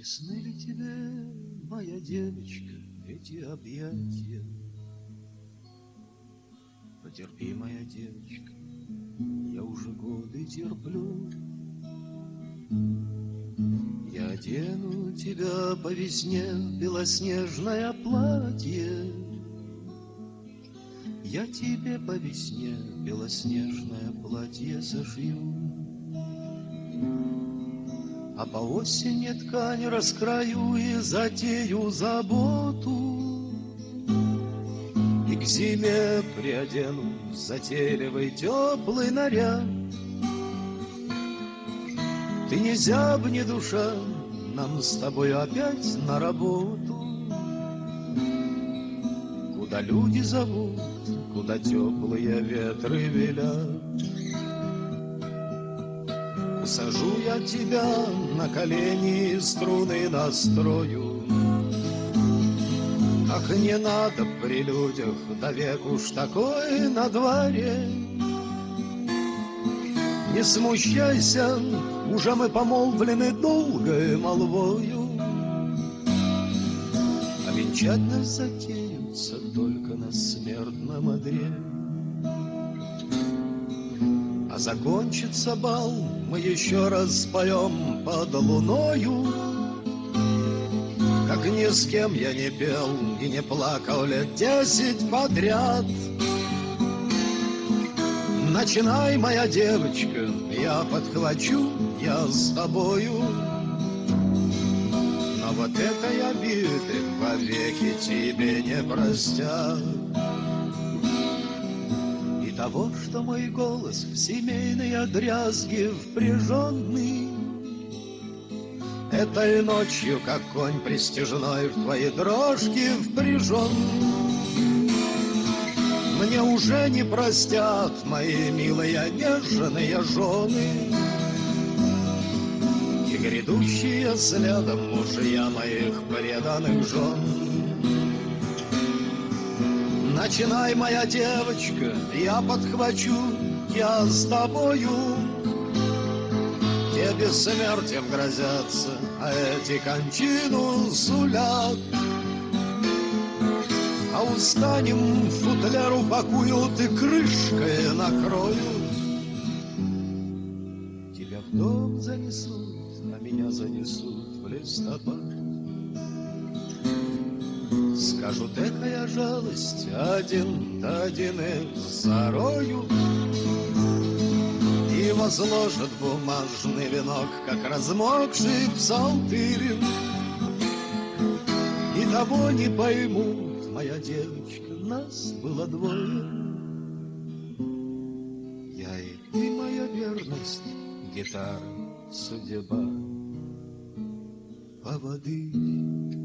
Тесны ли тебе, моя девочка, эти объятия? Потерпи, моя девочка, я уже годы терплю. Я одену тебя по весне в белоснежное платье. Я тебе по весне белоснежное платье сошью. А по осени ткань раскрою и затею заботу. И к зиме приодену затейливый теплый наряд. Ты не зяб, ни душа, нам с тобой опять на работу. Куда люди зовут, куда теплые ветры велят. Усажу я тебя на колени, струны настрою. Ах, не надо при людях, да век уж такой на дворе. Не смущайся, уже мы помолвлены долгой молвою. А венчать нас затеются только на смертном одре. А закончится бал, мы еще раз споем под луною. Как ни с кем я не пел и не плакал лет 10 подряд. Начинай, моя девочка, я подхвачу, я с тобою. Но вот этой обиды вовеки тебе не простят. И того, что мой голос в семейные дрязги впряженный, этой ночью, как конь пристяжной, в твои дрожки впряжен. Мне уже не простят мои милые нежные жены и грядущие следом мужья моих преданных жен. Начинай, моя девочка, я подхвачу, я с тобою. Те бессмертием грозятся, а эти кончину сулят. А устанем, футляр упакуют и крышкой накроют. Тебя в дом занесут, а меня занесут в листопад. Скажут, экая жалость, один да один их зароют. И возложат бумажный венок, как размокший псалтырь. И того не поймут, моя девочка, нас было двое. Я и ты, моя верность, гитара, судьба, поводырь.